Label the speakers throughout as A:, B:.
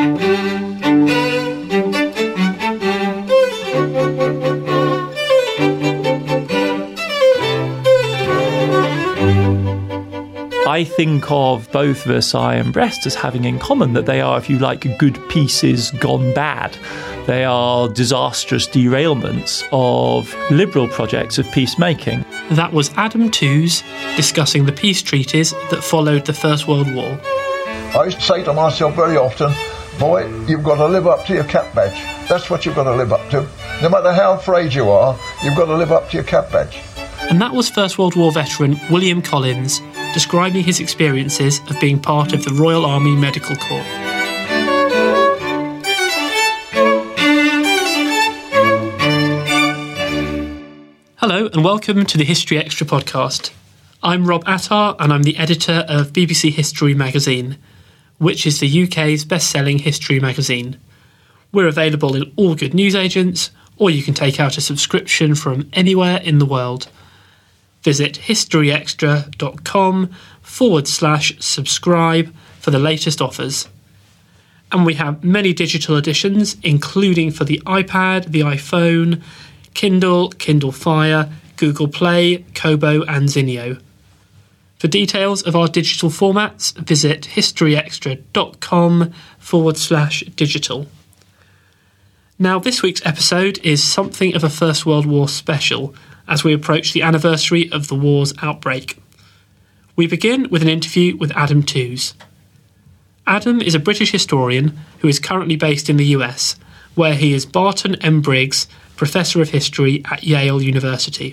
A: I think of both Versailles and Brest as having in common that they are, if you like, good pieces gone bad. They are disastrous derailments of liberal projects of peacemaking.
B: That was Adam Tooze discussing the peace treaties that followed the First World War.
C: I used to say to myself very often, boy, you've got to live up to your cap badge. That's what you've got to live up to. No matter how afraid you are, you've got to live up to your cap badge.
B: And that was First World War veteran William Collins describing his experiences of being part of the Royal Army Medical Corps. Hello and welcome to the History Extra podcast. I'm Rob Attar and I'm the editor of BBC History magazine, which is the UK's best-selling history magazine. We're available in all good newsagents, or you can take out a subscription from anywhere in the world. Visit historyextra.com/subscribe for the latest offers. And we have many digital editions, including for the iPad, the iPhone, Kindle, Kindle Fire, Google Play, Kobo and Zinio. For details of our digital formats, visit historyextra.com/digital. Now, this week's episode is something of a First World War special, as we approach the anniversary of the war's outbreak. We begin with an interview with Adam Tooze. Adam is a British historian who is currently based in the US, where he is Barton M. Briggs Professor of History at Yale University.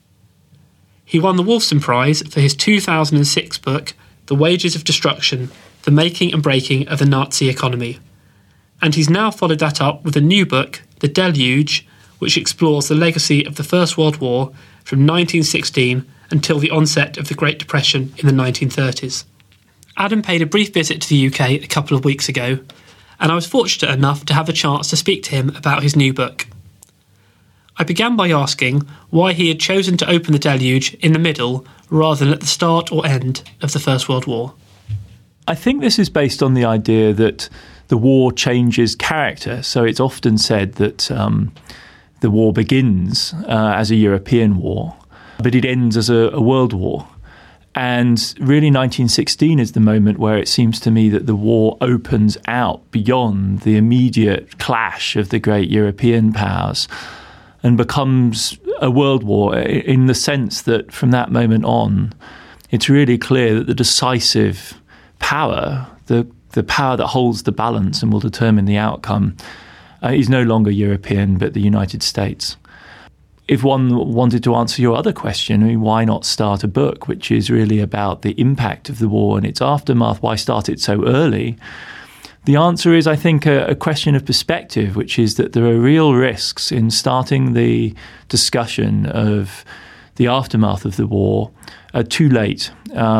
B: He won the Wolfson Prize for his 2006 book, The Wages of Destruction, The Making and Breaking of the Nazi Economy. And he's now followed that up with a new book, The Deluge, which explores the legacy of the First World War from 1916 until the onset of the Great Depression in the 1930s. Adam paid a brief visit to the UK a couple of weeks ago, and I was fortunate enough to have a chance to speak to him about his new book. I began by asking why he had chosen to open The Deluge in the middle rather than at the start or end of the First World War.
A: I think this is based on the idea that the war changes character. So it's often said that the war begins as a European war, but it ends as a world war. And really 1916 is the moment where it seems to me that the war opens out beyond the immediate clash of the great European powers and becomes a world war in the sense that from that moment on, it's really clear that the decisive power, the power that holds the balance and will determine the outcome, is no longer European, but the United States. If one wanted to answer your other question, I mean, why not start a book which is really about the impact of the war and its aftermath? Why start it so early? The answer is, I think, a question of perspective, which is that there are real risks in starting the discussion of the aftermath of the war too late.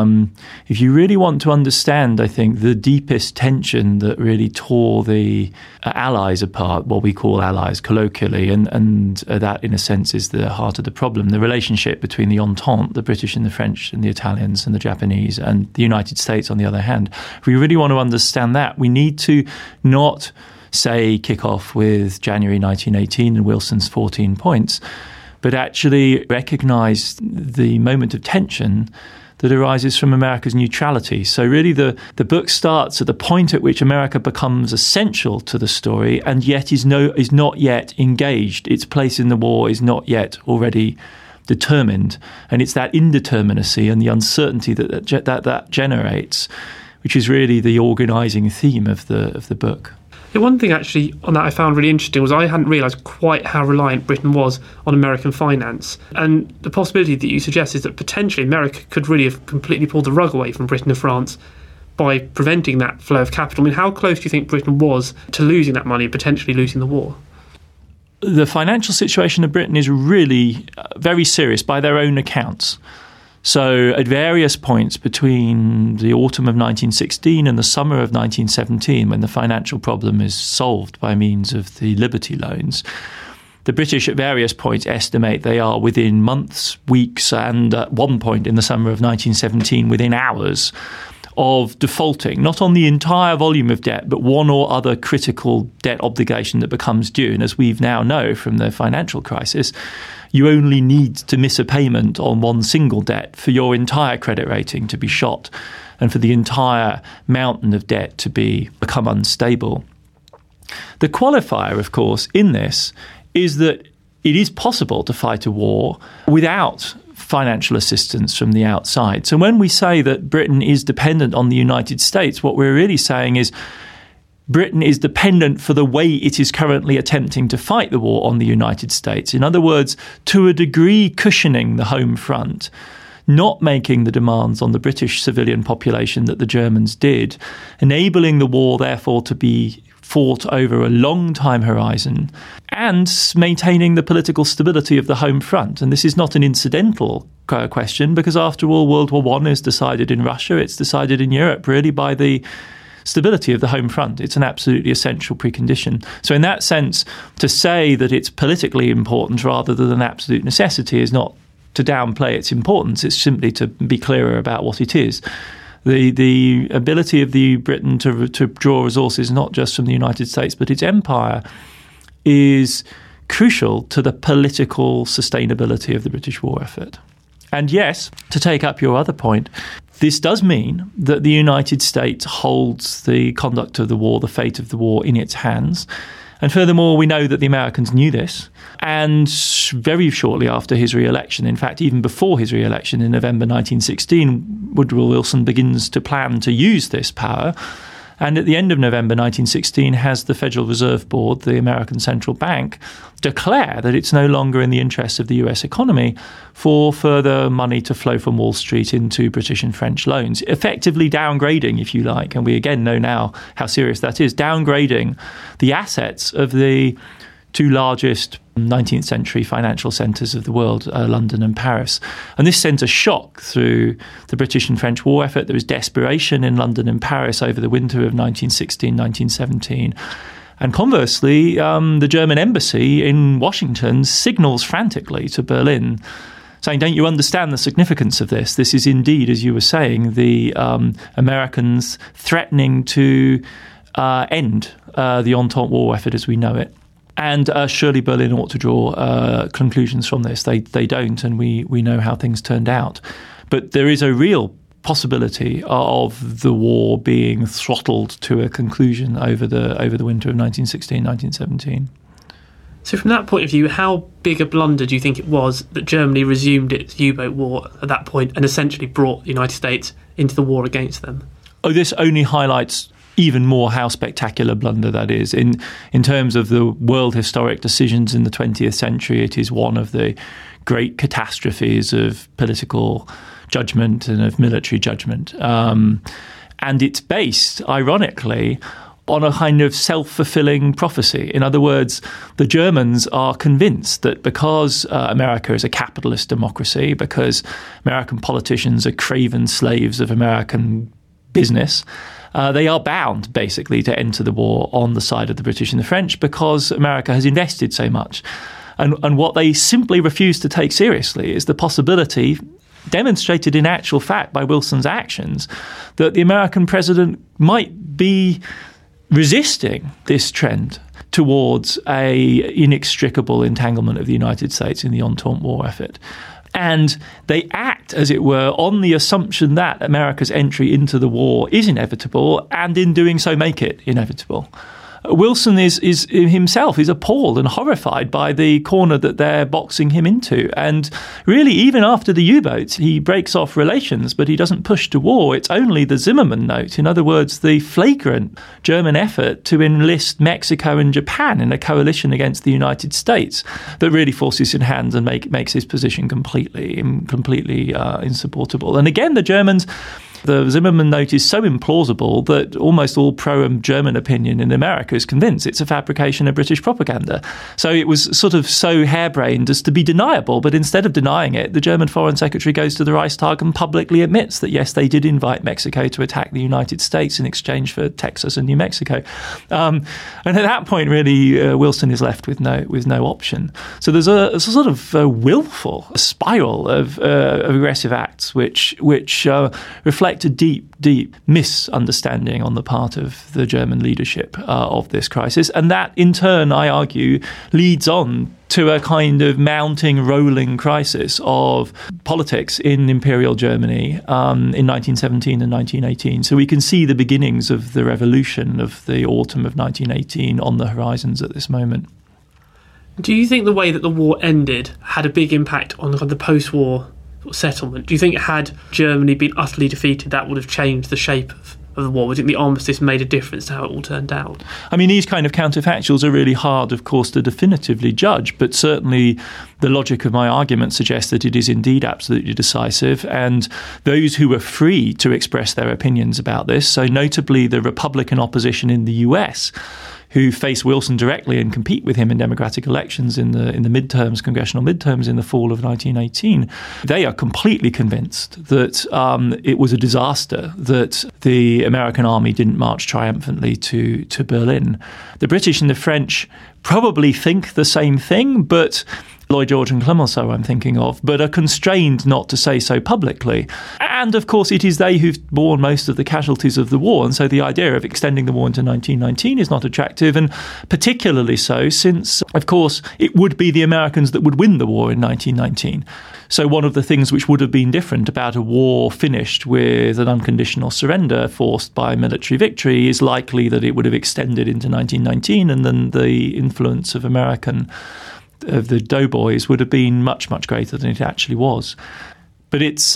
A: If you really want to understand, I think, the deepest tension that really tore the Allies apart, what we call allies colloquially, and that in a sense is the heart of the problem, the relationship between the Entente, the British and the French and the Italians and the Japanese and the United States on the other hand. If we really want to understand that, we need to not, say, kick off with January 1918 and Wilson's 14 points, but actually recognise the moment of tension that arises from America's neutrality. So really the book starts at the point at which America becomes essential to the story and yet is not yet engaged. Its place in the war is not yet already determined. And it's that indeterminacy and the uncertainty that generates, which is really the organising theme of the book.
B: Yeah, one thing actually on that I found really interesting was I hadn't realised quite how reliant Britain was on American finance. And the possibility that you suggest is that potentially America could really have completely pulled the rug away from Britain and France by preventing that flow of capital. I mean, how close do you think Britain was to losing that money, potentially losing the war?
A: The financial situation of Britain is really very serious by their own accounts. So at various points between the autumn of 1916 and the summer of 1917, when the financial problem is solved by means of the Liberty loans, the British at various points estimate they are within months, weeks, and at one point in the summer of 1917, within hours of defaulting, not on the entire volume of debt, but one or other critical debt obligation that becomes due. And as we've now know from the financial crisis, you only need to miss a payment on one single debt for your entire credit rating to be shot and for the entire mountain of debt to become unstable. The qualifier, of course, in this is that it is possible to fight a war without financial assistance from the outside. So when we say that Britain is dependent on the United States, what we're really saying is Britain is dependent for the way it is currently attempting to fight the war on the United States. In other words, to a degree cushioning the home front, not making the demands on the British civilian population that the Germans did, enabling the war, therefore, to be fought over a long time horizon, and maintaining the political stability of the home front. And this is not an incidental question, because after all, World War I is decided in Russia, it's decided in Europe really by the stability of the home front. It's an absolutely essential precondition. So in that sense, to say that it's politically important rather than an absolute necessity is not to downplay its importance, it's simply to be clearer about what it is. The ability of the Britain to draw resources not just from the United States but its empire is crucial to the political sustainability of the British war effort. And yes, to take up your other point, this does mean that the United States holds the conduct of the war, the fate of the war, in its hands. And furthermore, we know that the Americans knew this. And very shortly after his re-election, in fact, even before his re-election in November 1916, Woodrow Wilson begins to plan to use this power. And at the end of November 1916, has the Federal Reserve Board, the American Central Bank, declare that it's no longer in the interests of the US economy for further money to flow from Wall Street into British and French loans, effectively downgrading, if you like, and we again know now how serious that is, downgrading the assets of the two largest 19th century financial centres of the world, London and Paris. And this sent a shock through the British and French war effort. There was desperation in London and Paris over the winter of 1916, 1917. And conversely, the German embassy in Washington signals frantically to Berlin, saying, don't you understand the significance of this? This is indeed, as you were saying, the Americans threatening to end the Entente war effort as we know it. And surely Berlin ought to draw conclusions from this. They don't, and we know how things turned out. But there is a real possibility of the war being throttled to a conclusion over the winter of 1916, 1917.
B: So from that point of view, how big a blunder do you think it was that Germany resumed its U-boat war at that point and essentially brought the United States into the war against them?
A: Oh, this only highlights even more how spectacular blunder that is. In terms of the world historic decisions in the 20th century, it is one of the great catastrophes of political judgment and of military judgment. And it's based, ironically, on a kind of self-fulfilling prophecy. In other words, the Germans are convinced that because America is a capitalist democracy, because American politicians are craven slaves of American business, they are bound, basically, to enter the war on the side of the British and the French because America has invested so much. And what they simply refuse to take seriously is the possibility, demonstrated in actual fact by Wilson's actions, that the American president might be resisting this trend towards a inextricable entanglement of the United States in the Entente war effort. And they act, as it were, on the assumption that America's entry into the war is inevitable, and in doing so make it inevitable. Wilson is himself is appalled and horrified by the corner that they're boxing him into. And really, even after the U-boats, he breaks off relations, but he doesn't push to war. It's only the Zimmermann Note, in other words, the flagrant German effort to enlist Mexico and Japan in a coalition against the United States, that really forces in hand and makes his position completely insupportable. And again, the Germans... The Zimmermann Note is so implausible that almost all pro-German opinion in America is convinced it's a fabrication of British propaganda. So it was sort of so harebrained as to be deniable, but instead of denying it, the German Foreign Secretary goes to the Reichstag and publicly admits that, yes, they did invite Mexico to attack the United States in exchange for Texas and New Mexico. And at that point, really, Wilson is left with no option. So there's a sort of willful spiral of aggressive acts which reflect reflect a deep, deep misunderstanding on the part of the German leadership of this crisis. And that, in turn, I argue, leads on to a kind of mounting, rolling crisis of politics in Imperial Germany in 1917 and 1918. So we can see the beginnings of the revolution of the autumn of 1918 on the horizons at this moment.
B: Do you think the way that the war ended had a big impact on the post-war settlement? Do you think had Germany been utterly defeated, that would have changed the shape of the war? Do you think the armistice made a difference to how it all turned out?
A: I mean, these kind of counterfactuals are really hard, of course, to definitively judge, but certainly the logic of my argument suggests that it is indeed absolutely decisive, and those who were free to express their opinions about this, so notably the Republican opposition in the US, who face Wilson directly and compete with him in democratic elections in the midterms, congressional midterms in the fall of 1918, they are completely convinced that it was a disaster that the American army didn't march triumphantly to Berlin. The British and the French probably think the same thing, but Lloyd George and Clemenceau I'm thinking of, but are constrained not to say so publicly. And, of course, it is they who've borne most of the casualties of the war, and so the idea of extending the war into 1919 is not attractive, and particularly so since, of course, it would be the Americans that would win the war in 1919. So one of the things which would have been different about a war finished with an unconditional surrender forced by military victory is likely that it would have extended into 1919, and then the influence of the doughboys would have been much, much greater than it actually was. But it's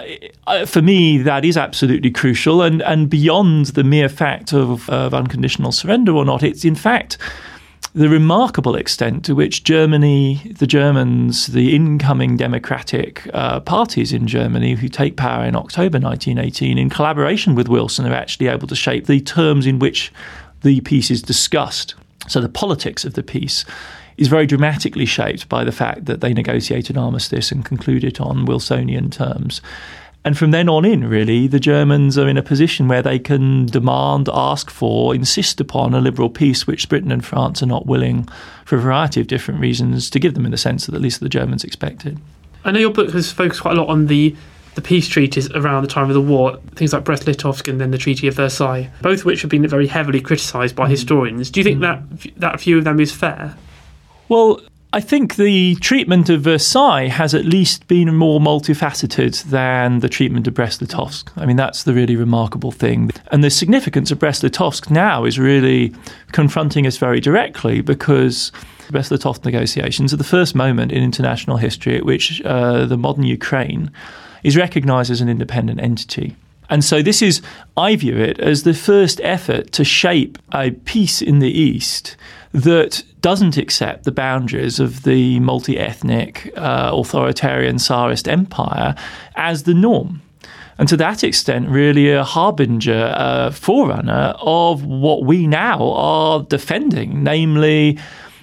A: for me, that is absolutely crucial. And beyond the mere fact of unconditional surrender or not, it's in fact the remarkable extent to which Germany, the Germans, the incoming democratic parties in Germany who take power in October 1918, in collaboration with Wilson, are actually able to shape the terms in which the peace is discussed. So the politics of the peace is very dramatically shaped by the fact that they negotiate an armistice and conclude it on Wilsonian terms. And from then on in, really, the Germans are in a position where they can demand, ask for, insist upon a liberal peace, which Britain and France are not willing, for a variety of different reasons, to give them in the sense that at least the Germans expected.
B: I know your book has focused quite a lot on the peace treaties around the time of the war, things like Brest-Litovsk and then the Treaty of Versailles, both of which have been very heavily criticised by historians. Do you think that view of them is fair?
A: Well, I think the treatment of Versailles has at least been more multifaceted than the treatment of Brest-Litovsk. I mean, that's the really remarkable thing. And the significance of Brest-Litovsk now is really confronting us very directly, because the Brest-Litovsk negotiations are the first moment in international history at which the modern Ukraine is recognised as an independent entity. And so this is, I view it as the first effort to shape a peace in the East that doesn't accept the boundaries of the multi-ethnic, authoritarian Tsarist empire as the norm. And to that extent, really a harbinger, a forerunner of what we now are defending, namely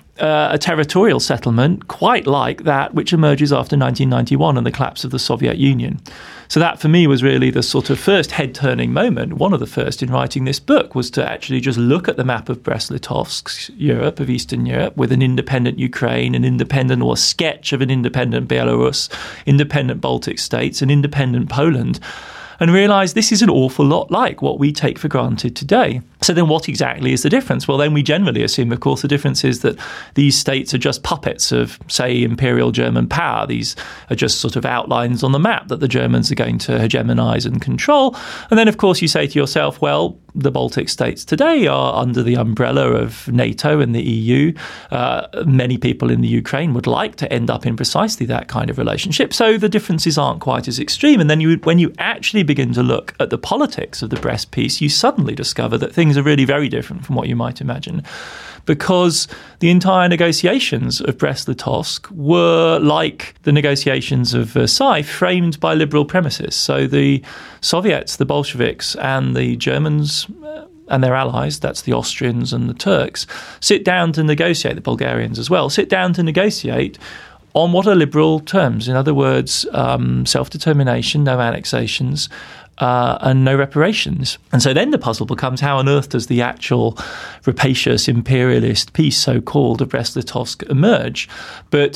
A: a territorial settlement quite like that which emerges after 1991 and the collapse of the Soviet Union. So that, for me, was really the sort of first head-turning moment. One of the first in writing this book was to actually just look at the map of Brest-Litovsk's Europe, of Eastern Europe, with an independent Ukraine, an independent, or a sketch of an independent Belarus, independent Baltic states, an independent Poland, and realise this is an awful lot like what we take for granted today. So then what exactly is the difference? Well, then we generally assume, of course, the difference is that these states are just puppets of, say, Imperial German power. These are just sort of outlines on the map that the Germans are going to hegemonise and control. And then, of course, you say to yourself, well, the Baltic states today are under the umbrella of NATO and the EU. Many people in the Ukraine would like to end up in precisely that kind of relationship. So the differences aren't quite as extreme. And then when you actually begin to look at the politics of the Brest peace, you suddenly discover that things are really very different from what you might imagine, because the entire negotiations of Brest-Litovsk were like the negotiations of Versailles, framed by liberal premises. So the Soviets, the Bolsheviks, and the Germans and their allies, that's the Austrians and the Turks, sit down to negotiate, the Bulgarians as well, sit down to negotiate on what are liberal terms. In other words, self-determination, no annexations, and no reparations. And so then the puzzle becomes, how on earth does the actual rapacious imperialist peace, so-called, of Brest-Litovsk emerge? But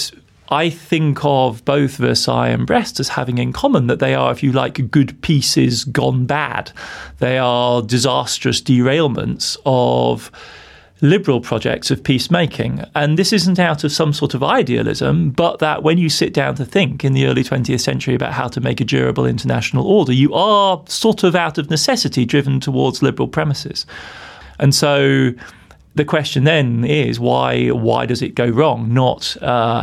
A: I think of both Versailles and Brest as having in common that they are, if you like, good pieces gone bad. They are disastrous derailments of liberal projects of peacemaking. And this isn't out of some sort of idealism, but that when you sit down to think in the early 20th century about how to make a durable international order, you are sort of out of necessity driven towards liberal premises. And so the question then is why does it go wrong? Not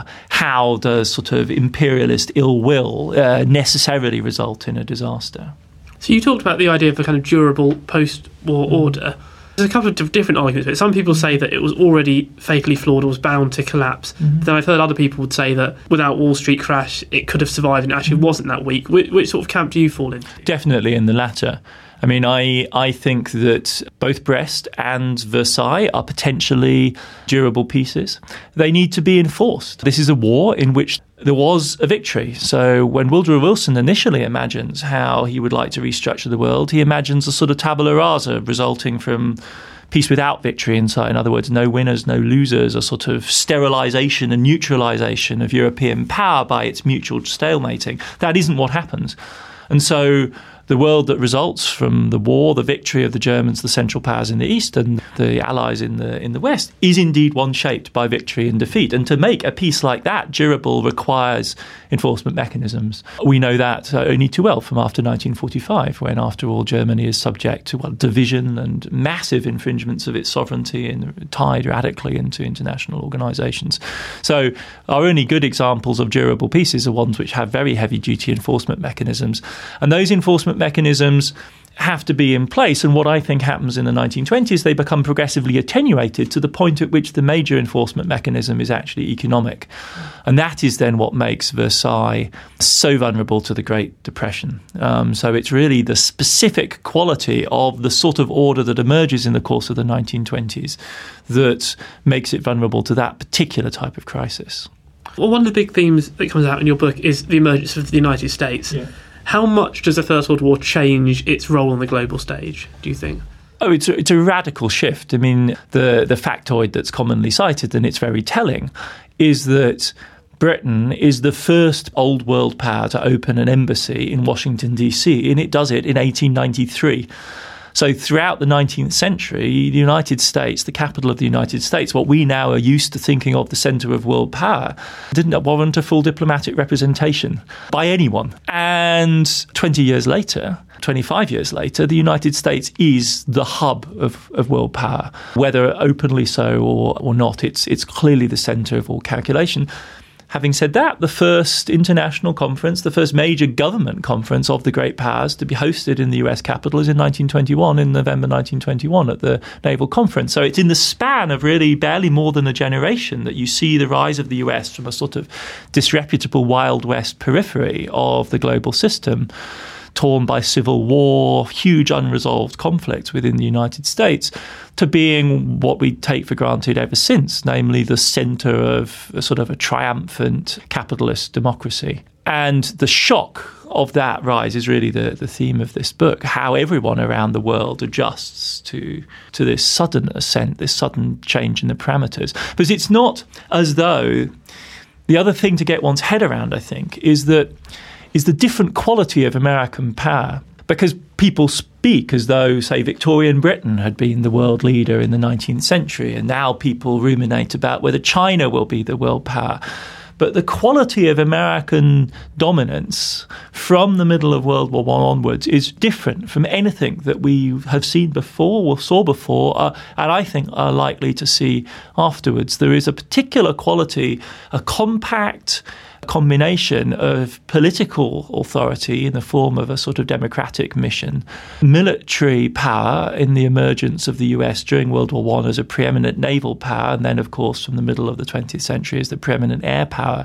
A: how does sort of imperialist ill will necessarily result in a disaster?
B: So you talked about the idea of a kind of durable post-war order. There's a couple of different arguments, but some people say that it was already fatally flawed or was bound to collapse. Then I've heard other people would say that without Wall Street crash, it could have survived and actually wasn't that weak. Which sort of camp do you fall in?
A: Definitely in the latter. I mean, I think that both Brest and Versailles are potentially durable pieces. They need to be enforced. This is a war in which there was a victory. So when Woodrow Wilson initially imagines how he would like to restructure the world, he imagines a sort of tabula rasa resulting from peace without victory inside. In other words, no winners, no losers, a sort of sterilisation and neutralisation of European power by its mutual stalemating. That isn't what happens. And so the world that results from the war, the victory of the Germans, the Central Powers in the East, and the Allies in the West, is indeed one shaped by victory and defeat. And to make a peace like that durable requires enforcement mechanisms. We know that only too well from after 1945, when, after all, Germany is subject to division and massive infringements of its sovereignty and tied radically into international organisations. So our only good examples of durable peaces are ones which have very heavy-duty enforcement mechanisms. And those enforcement mechanisms have to be in place. And what I think happens in the 1920s, they become progressively attenuated to the point at which the major enforcement mechanism is actually economic. And that is then what makes Versailles so vulnerable to the Great Depression. So it's really the specific quality of the sort of order that emerges in the course of the 1920s that makes it vulnerable to that particular type of crisis.
B: Well, one of the big themes that comes out in your book is the emergence of the United States. Yeah. How much does the First World War change its role on the global stage, do you think?
A: Oh, it's a radical shift. I mean, the factoid that's commonly cited, and it's very telling, is that Britain is the first old world power to open an embassy in Washington, D.C., and it does it in 1893. So throughout the 19th century, the United States, the capital of the United States, what we now are used to thinking of the centre of world power, didn't warrant a full diplomatic representation by anyone. And 20 years later, 25 years later, the United States is the hub of world power. Whether openly so or not, it's clearly the centre of all calculation. Having said that, the first international conference, the first major government conference of the great powers to be hosted in the US Capitol is in 1921, in November 1921 at the Naval Conference. So it's in the span of really barely more than a generation that you see the rise of the US from a sort of disreputable Wild West periphery of the global system, torn by civil war, huge unresolved conflicts within the United States, to being what we take for granted ever since, namely the centre of a sort of a triumphant capitalist democracy. And the shock of that rise is really the theme of this book, how everyone around the world adjusts to this sudden ascent, this sudden change in the parameters. Because it's not as though... The other thing to get one's head around, I think, is the different quality of American power, because people speak as though, say, Victorian Britain had been the world leader in the 19th century, and now people ruminate about whether China will be the world power. But the quality of American dominance from the middle of World War I onwards is different from anything that we have seen before or saw before, and I think are likely to see afterwards. There is a particular quality, a compact combination of political authority in the form of a sort of democratic mission, military power in the emergence of the US during World War I as a preeminent naval power, and then, of course, from the middle of the 20th century as the preeminent air power.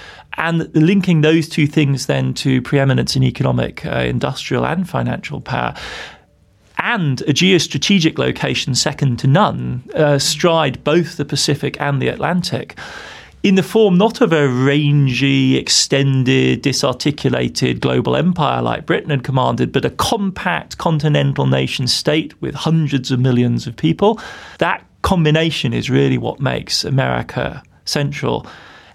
A: And linking those two things then to preeminence in economic, industrial and financial power, and a geostrategic location second to none, stride both the Pacific and the Atlantic, in the form not of a rangy, extended, disarticulated global empire like Britain had commanded, but a compact continental nation state with hundreds of millions of people. That combination is really what makes America central.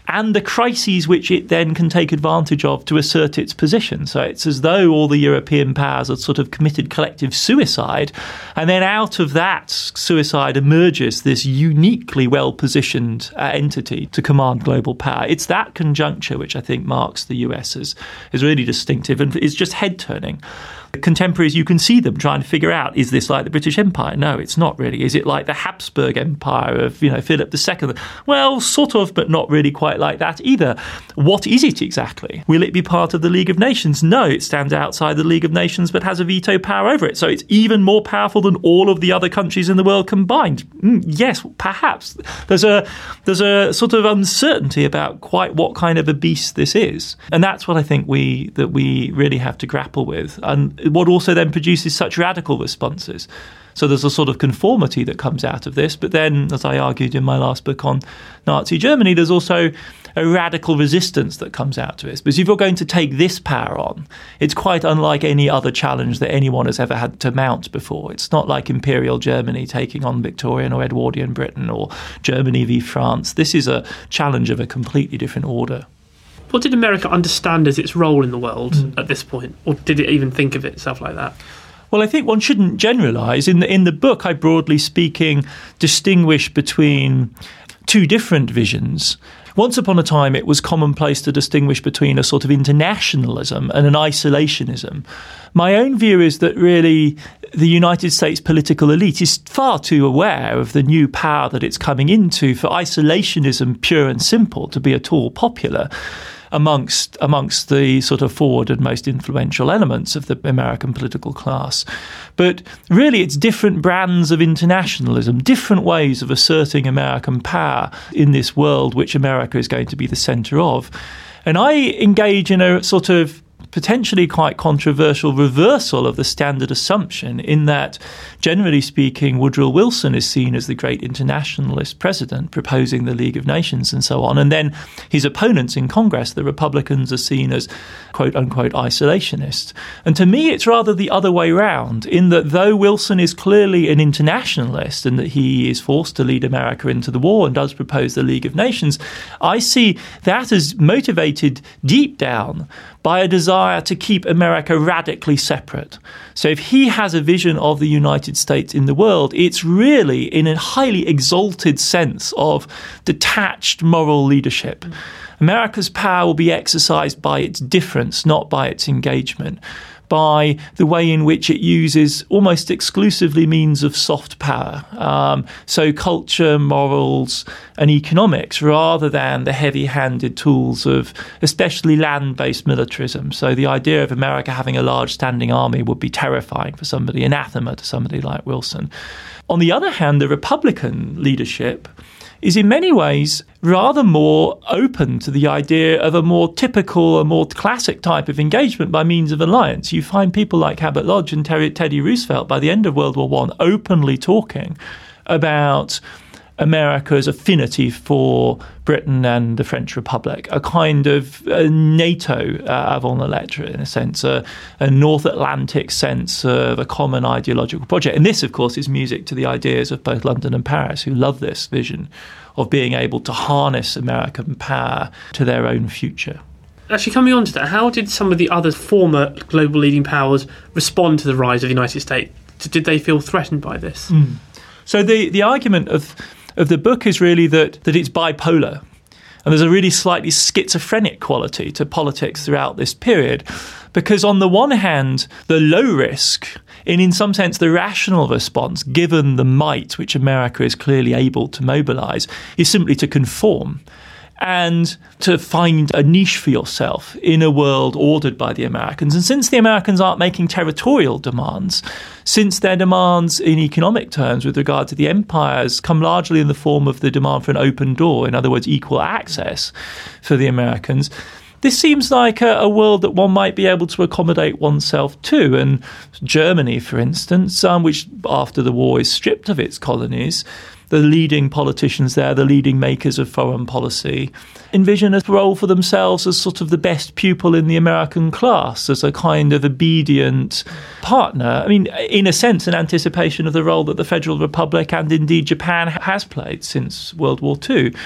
A: and the crises which it then can take advantage of to assert its position. So it's as though all the European powers had sort of committed collective suicide, and then out of that suicide emerges this uniquely well-positioned entity to command global power. It's that conjuncture which I think marks the US as really distinctive, and is just head-turning. Contemporaries, you can see them trying to figure out, is this like the British Empire? No, it's not really. Is it like the Habsburg Empire of, Philip II? Well, sort of, but not really quite like that either. What is it exactly? Will it be part of the League of Nations? No, it stands outside the League of Nations but has a veto power over it. So it's even more powerful than all of the other countries in the world combined. Yes, perhaps. There's a sort of uncertainty about quite what kind of a beast this is. And that's what I think we really have to grapple with. And what also then produces such radical responses. So there's a sort of conformity that comes out of this. But then, as I argued in my last book on Nazi Germany, there's also a radical resistance that comes out of it. Because if you're going to take this power on, it's quite unlike any other challenge that anyone has ever had to mount before. It's not like Imperial Germany taking on Victorian or Edwardian Britain or Germany v France. This is a challenge of a completely different order.
B: What did America understand as its role in the world at this point? Or did it even think of itself like that?
A: Well, I think one shouldn't generalise. In the book, I broadly speaking distinguish between two different visions. Once upon a time, it was commonplace to distinguish between a sort of internationalism and an isolationism. My own view is that really the United States political elite is far too aware of the new power that it's coming into for isolationism, pure and simple, to be at all popular amongst the sort of forward and most influential elements of the American political class. But really it's different brands of internationalism, different ways of asserting American power in this world which America is going to be the centre of. And I engage in a sort of potentially quite controversial reversal of the standard assumption, in that, generally speaking, Woodrow Wilson is seen as the great internationalist president proposing the League of Nations and so on. And then his opponents in Congress, the Republicans, are seen as quote-unquote isolationists. And to me, it's rather the other way round, in that though Wilson is clearly an internationalist and that he is forced to lead America into the war and does propose the League of Nations, I see that as motivated deep down by a desire to keep America radically separate. So if he has a vision of the United States in the world, it's really in a highly exalted sense of detached moral leadership. America's power will be exercised by its difference, not by its engagement, by the way in which it uses almost exclusively means of soft power. So culture, morals, and economics, rather than the heavy-handed tools of especially land-based militarism. So the idea of America having a large standing army would be terrifying for somebody, anathema to somebody like Wilson. On the other hand, the Republican leadership is in many ways rather more open to the idea of a more typical, a more classic type of engagement by means of alliance. You find people like Cabot Lodge and Teddy Roosevelt by the end of World War I openly talking about America's affinity for Britain and the French Republic, a kind of NATO avant la lettre, in a sense, a North Atlantic sense of a common ideological project. And this, of course, is music to the ideas of both London and Paris, who love this vision of being able to harness American power to their own future.
B: Actually, coming on to that, how did some of the other former global leading powers respond to the rise of the United States? Did they feel threatened by this?
A: So the argument of the book is really that it's bipolar. And there's a really slightly schizophrenic quality to politics throughout this period. Because on the one hand, the low risk, and in some sense the rational response, given the might which America is clearly able to mobilise, is simply to conform and to find a niche for yourself in a world ordered by the Americans. And since the Americans aren't making territorial demands, since their demands in economic terms with regard to the empires come largely in the form of the demand for an open door, in other words, equal access for the Americans, this seems like a world that one might be able to accommodate oneself to. And Germany, for instance, which after the war is stripped of its colonies, the leading politicians there, the leading makers of foreign policy, envision a role for themselves as sort of the best pupil in the American class, as a kind of obedient partner. I mean, in a sense, an anticipation of the role that the Federal Republic and indeed Japan has played since World War II.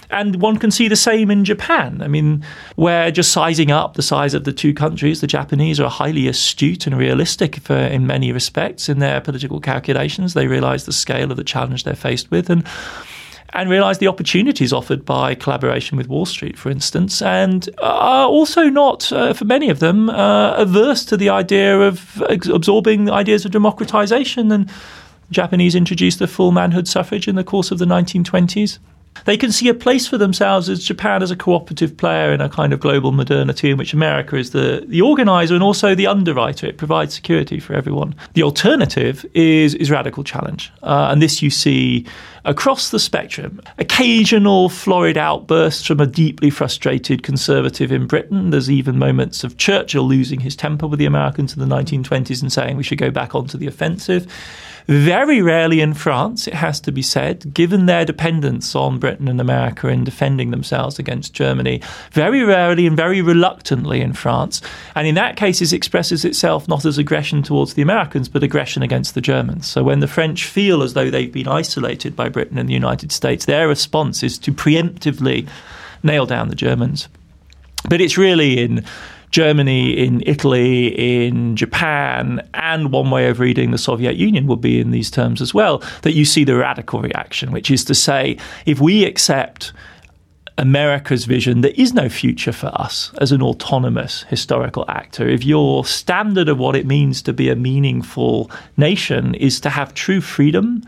A: And one can see the same in Japan. I mean, where just sizing up the size of the two countries, the Japanese are highly astute and realistic in many respects in their political calculations. They realise the scale of the challenge they're faced with and realise the opportunities offered by collaboration with Wall Street, for instance, and are also not, for many of them, averse to the idea of absorbing ideas of democratisation. And the Japanese introduced the full manhood suffrage in the course of the 1920s. They can see a place for themselves as Japan as a cooperative player in a kind of global modernity in which America is the organiser and also the underwriter. It provides security for everyone. The alternative is radical challenge. And this you see across the spectrum. Occasional florid outbursts from a deeply frustrated conservative in Britain. There's even moments of Churchill losing his temper with the Americans in the 1920s and saying we should go back onto the offensive. Very rarely in France, it has to be said, given their dependence on Britain and America in defending themselves against Germany. Very rarely and very reluctantly in France. And in that case, it expresses itself not as aggression towards the Americans, but aggression against the Germans. So when the French feel as though they've been isolated by Britain and the United States, their response is to preemptively nail down the Germans. But it's really in Germany, in Italy, in Japan, and one way of reading the Soviet Union will be in these terms as well, that you see the radical reaction, which is to say, if we accept America's vision, there is no future for us as an autonomous historical actor. If your standard of what it means to be a meaningful nation is to have true freedom,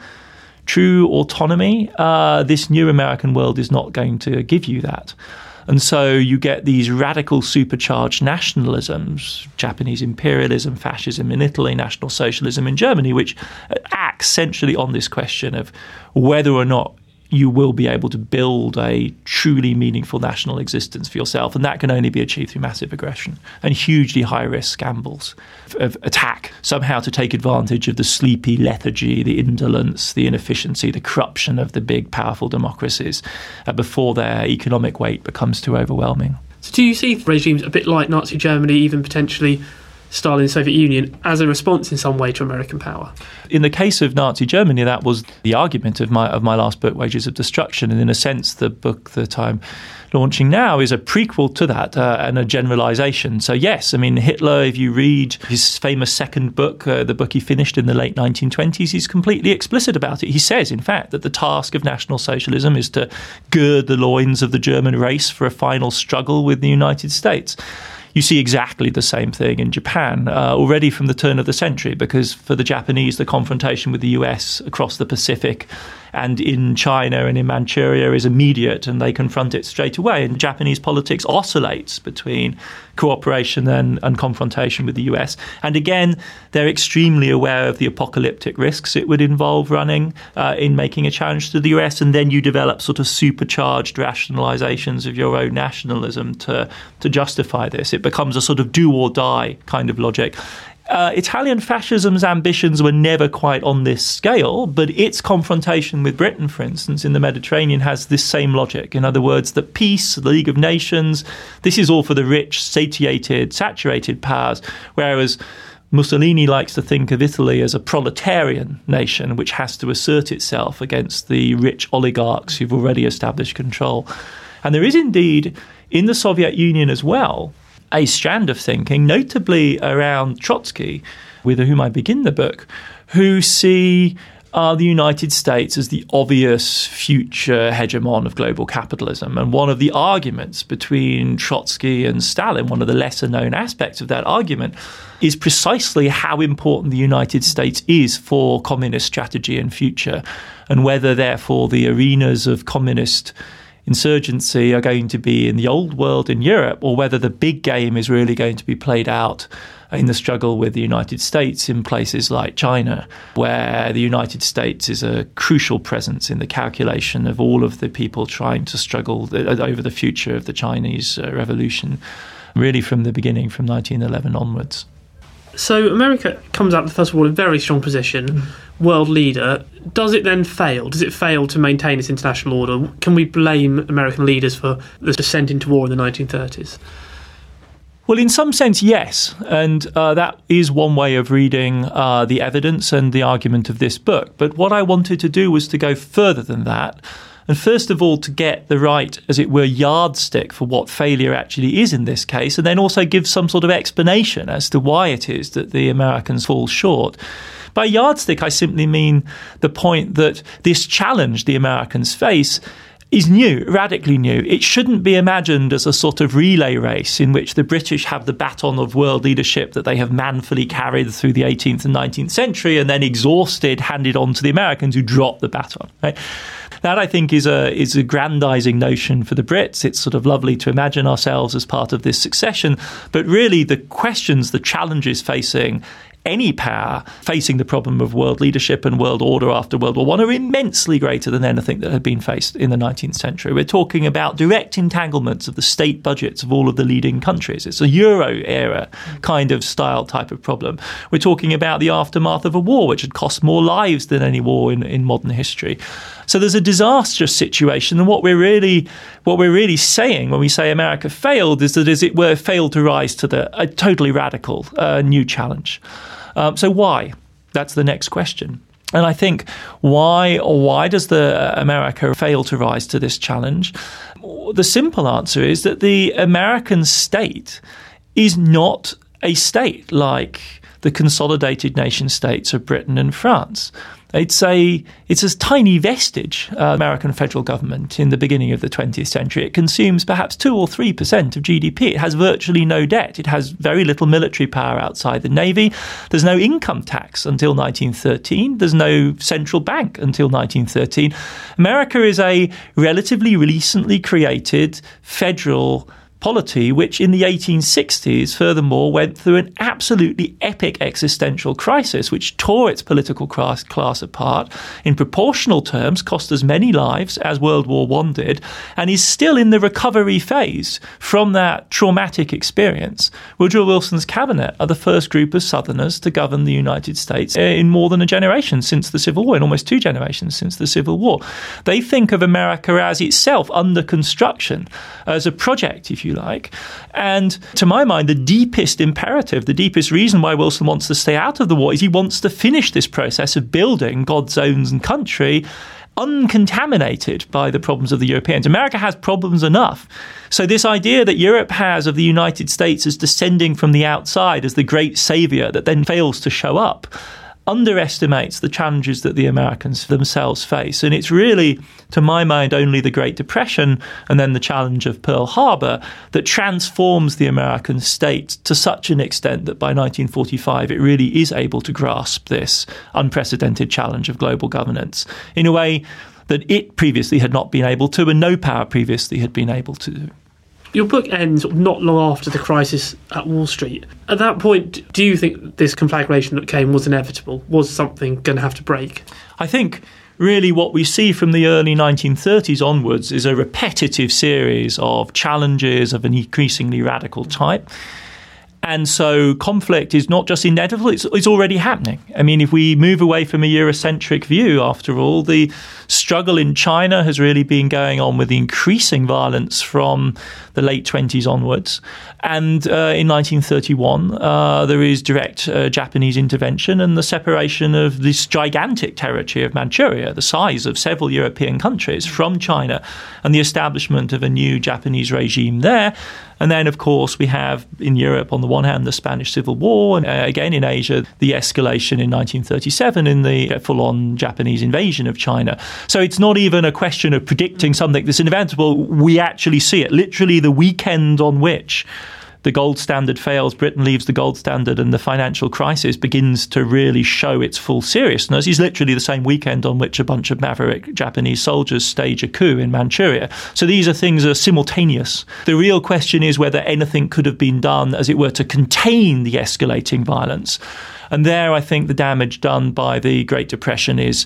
A: true autonomy, this new American world is not going to give you that. And so you get these radical supercharged nationalisms, Japanese imperialism, fascism in Italy, National Socialism in Germany, which acts centrally on this question of whether or not you will be able to build a truly meaningful national existence for yourself. And that can only be achieved through massive aggression and hugely high-risk gambles of attack, somehow to take advantage of the sleepy lethargy, the indolence, the inefficiency, the corruption of the big, powerful democracies before their economic weight becomes too overwhelming.
B: So do you see regimes a bit like Nazi Germany, even potentially Stalin's Soviet Union, as a response in some way to American power?
A: In the case of Nazi Germany, that was the argument of my last book, Wages of Destruction. And in a sense, the book that I'm launching now is a prequel to that and a generalization. So yes, I mean, Hitler, if you read his famous second book, the book he finished in the late 1920s, he's completely explicit about it. He says, in fact, that the task of National Socialism is to gird the loins of the German race for a final struggle with the United States. You see exactly the same thing in Japan already from the turn of the century, because for the Japanese, the confrontation with the US across the Pacific and in China and in Manchuria is immediate, and they confront it straight away. And Japanese politics oscillates between cooperation and confrontation with the US. And again, they're extremely aware of the apocalyptic risks it would involve running in making a challenge to the US. And then you develop sort of supercharged rationalizations of your own nationalism to justify this. It becomes a sort of do or die kind of logic. Italian fascism's ambitions were never quite on this scale, but its confrontation with Britain, for instance, in the Mediterranean has this same logic. In other words, that peace, the League of Nations, this is all for the rich, satiated, saturated powers, whereas Mussolini likes to think of Italy as a proletarian nation which has to assert itself against the rich oligarchs who've already established control. And there is indeed, in the Soviet Union as well, a strand of thinking, notably around Trotsky, with whom I begin the book, who see the United States as the obvious future hegemon of global capitalism. And one of the arguments between Trotsky and Stalin, one of the lesser-known aspects of that argument, is precisely how important the United States is for communist strategy and future, and whether, therefore, the arenas of communist insurgency are going to be in the old world in Europe, or whether the big game is really going to be played out in the struggle with the United States in places like China, where the United States is a crucial presence in the calculation of all of the people trying to struggle over the future of the Chinese revolution, really from the beginning, from 1911 onwards.
B: So America comes out, first of all, in a very strong position, world leader. Does it then fail? Does it fail to maintain its international order? Can we blame American leaders for the descent into war in the 1930s?
A: Well, in some sense, yes. And that is one way of reading the evidence and the argument of this book. But what I wanted to do was to go further than that And first of all, to get the right, as it were, yardstick for what failure actually is in this case, and then also give some sort of explanation as to why it is that the Americans fall short. By yardstick, I simply mean the point that this challenge the Americans face is new, radically new. It shouldn't be imagined as a sort of relay race in which the British have the baton of world leadership that they have manfully carried through the 18th and 19th century and then exhausted handed on to the Americans who drop the baton. Right? That, I think, is a grandizing notion for the Brits. It's sort of lovely to imagine ourselves as part of this succession. But really the questions, the challenges facing any power facing the problem of world leadership and world order after World War I are immensely greater than anything that had been faced in the 19th century. We're talking about direct entanglements of the state budgets of all of the leading countries. It's a Euro-era kind of style type of problem. We're talking about the aftermath of a war which had cost more lives than any war in modern history. So there's a disastrous situation, and what we're really saying when we say America failed is that, as it were, failed to rise to a totally radical new challenge. So why? That's the next question. And I think why does America fail to rise to this challenge? The simple answer is that the American state is not a state like the consolidated nation states of Britain and France. It's a tiny vestige, American federal government in the beginning of the 20th century. It consumes perhaps 2 or 3% of GDP. It has virtually no debt. It has very little military power outside the Navy. There's no income tax until 1913. There's no central bank until 1913. America is a relatively recently created federal polity, which in the 1860s, furthermore, went through an absolutely epic existential crisis, which tore its political class apart, in proportional terms, cost as many lives as World War I did, and is still in the recovery phase from that traumatic experience. Woodrow Wilson's cabinet are the first group of Southerners to govern the United States in more than a generation since the Civil War, in almost 2 generations since the Civil War. They think of America as itself under construction, as a project, if you like. And to my mind, the deepest imperative, the deepest reason why Wilson wants to stay out of the war is he wants to finish this process of building God's own country uncontaminated by the problems of the Europeans. America has problems enough. So this idea that Europe has of the United States as descending from the outside as the great savior that then fails to show up underestimates the challenges that the Americans themselves face. And it's really, to my mind, only the Great Depression and then the challenge of Pearl Harbor that transforms the American state to such an extent that by 1945 it really is able to grasp this unprecedented challenge of global governance in a way that it previously had not been able to, and no power previously had been able to do.
B: Your book ends not long after the crisis at Wall Street. At that point, do you think this conflagration that came was inevitable? Was something going to have to break?
A: I think really what we see from the early 1930s onwards is a repetitive series of challenges of an increasingly radical type. And so conflict is not just inevitable, it's already happening. I mean, if we move away from a Eurocentric view, after all, the struggle in China has really been going on with the increasing violence from the late 20s onwards. And in 1931, there is direct Japanese intervention and the separation of this gigantic territory of Manchuria, the size of several European countries, from China, and the establishment of a new Japanese regime there. And then, of course, we have in Europe, on the one hand, the Spanish Civil War, and again in Asia, the escalation in 1937 in the full-on Japanese invasion of China. So it's not even a question of predicting something that's inevitable. We actually see it. Literally the weekend on which the gold standard fails, Britain leaves the gold standard, and the financial crisis begins to really show its full seriousness is literally the same weekend on which a bunch of maverick Japanese soldiers stage a coup in Manchuria. So these are things that are simultaneous. The real question is whether anything could have been done, as it were, to contain the escalating violence. And there, I think the damage done by the Great Depression is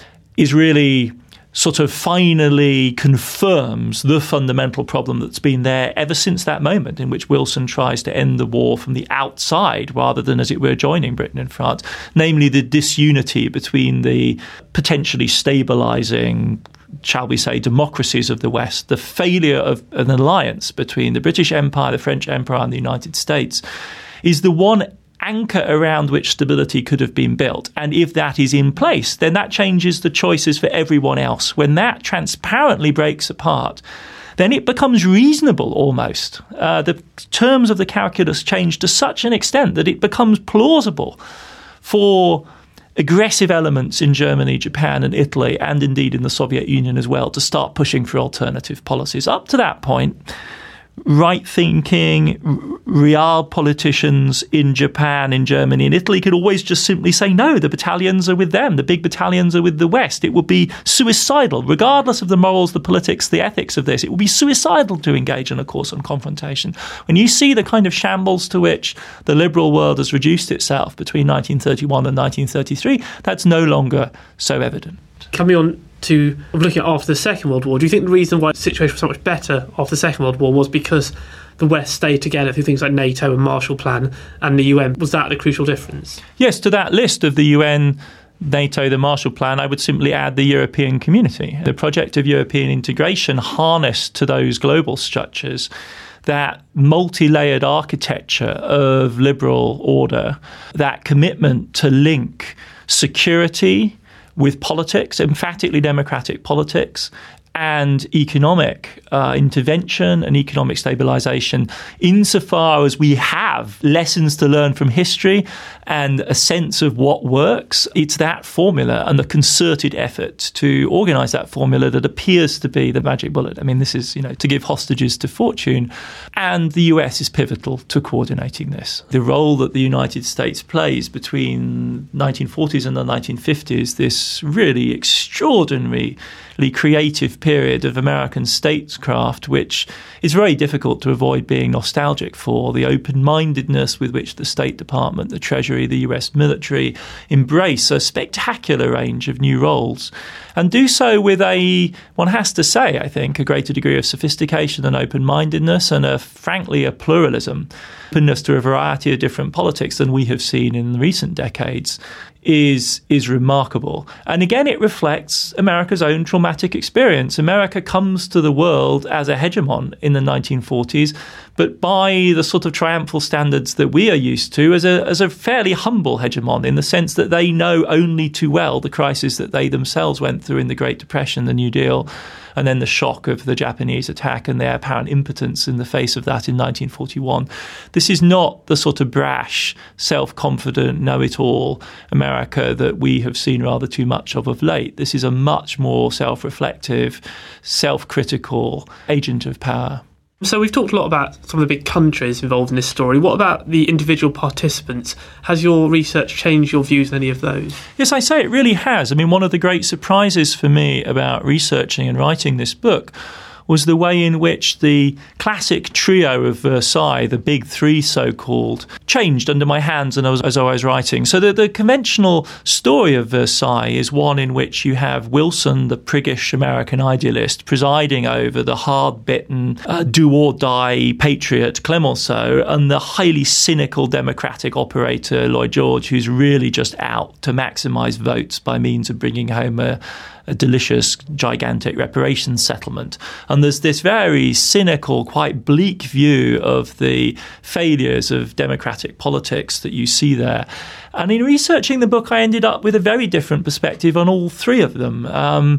A: really sort of finally confirms the fundamental problem that's been there ever since that moment in which Wilson tries to end the war from the outside rather than, as it were, joining Britain and France, namely the disunity between the potentially stabilising, shall we say, democracies of the West, the failure of an alliance between the British Empire, the French Empire and the United States is the one anchor around which stability could have been built. And if that is in place, then that changes the choices for everyone else. When that transparently breaks apart, then it becomes reasonable almost. The terms of the calculus change to such an extent that it becomes plausible for aggressive elements in Germany, Japan and Italy, and indeed in the Soviet Union as well, to start pushing for alternative policies. Up to that point, right-thinking, real politicians in Japan, in Germany, and Italy could always just simply say, no, the battalions are with them, the big battalions are with the West. It would be suicidal, regardless of the morals, the politics, the ethics of this. It would be suicidal to engage in a course on confrontation. When you see the kind of shambles to which the liberal world has reduced itself between 1931 and 1933, that's no longer so evident.
B: Coming on to looking at after the Second World War, do you think the reason why the situation was so much better after the Second World War was because the West stayed together through things like NATO and Marshall Plan and the UN? Was that the crucial difference?
A: Yes, to that list of the UN, NATO, the Marshall Plan, I would simply add the European community. The project of European integration harnessed to those global structures that multi-layered architecture of liberal order, that commitment to link security with politics, emphatically democratic politics, and economic intervention and economic stabilization, insofar as we have lessons to learn from history and a sense of what works. It's that formula and the concerted effort to organize that formula that appears to be the magic bullet. I mean, this is, to give hostages to fortune. And the US is pivotal to coordinating this. The role that the United States plays between 1940s and the 1950s, this really extraordinary creative period of American statecraft, which is very difficult to avoid being nostalgic for. The open-mindedness with which the State Department, the Treasury, the US military embrace a spectacular range of new roles, and do so with one has to say, I think, a greater degree of sophistication and open-mindedness and frankly, a pluralism, openness to a variety of different politics than we have seen in recent decades, is remarkable. And again, it reflects America's own traumatic experience. America comes to the world as a hegemon in the 1940s, but by the sort of triumphal standards that we are used to, as a fairly humble hegemon, in the sense that they know only too well the crisis that they themselves went through in the Great Depression, the New Deal, and then the shock of the Japanese attack and their apparent impotence in the face of that in 1941. This is not the sort of brash, self-confident, know-it-all America that we have seen rather too much of late. This is a much more self-reflective, self-critical agent of power.
B: So we've talked a lot about some of the big countries involved in this story. What about the individual participants? Has your research changed your views on any of those?
A: Yes, I say it really has. I mean, one of the great surprises for me about researching and writing this book was the way in which the classic trio of Versailles, the big three so-called, changed under my hands as I was writing. So the conventional story of Versailles is one in which you have Wilson, the priggish American idealist, presiding over the hard-bitten, do-or-die patriot Clemenceau, and the highly cynical democratic operator Lloyd George, who's really just out to maximize votes by means of bringing home a delicious, gigantic reparations settlement. And there's this very cynical, quite bleak view of the failures of democratic politics that you see there. And in researching the book, I ended up with a very different perspective on all three of them.